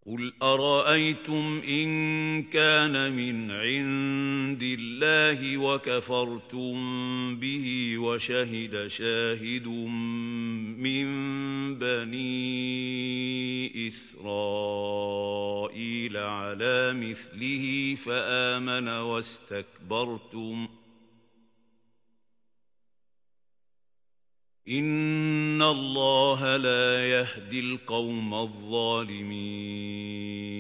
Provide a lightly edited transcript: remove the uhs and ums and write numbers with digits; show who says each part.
Speaker 1: قُلْ أَرَأَيْتُمْ إِن كَانَ مِنْ عِندِ اللَّهِ وَكَفَرْتُم بِهِ وَشَهِدَ شَاهِدٌ مِّن بَنِي إِسْرَائِيلَ عَلَىٰ مِثْلِهِ فَآمَنَ وَاسْتَكْبَرْتُمْ ۖ إِنَّ اللَّهَ لَا يَهْدِي الْقَوْمَ الظَّالِمِينَ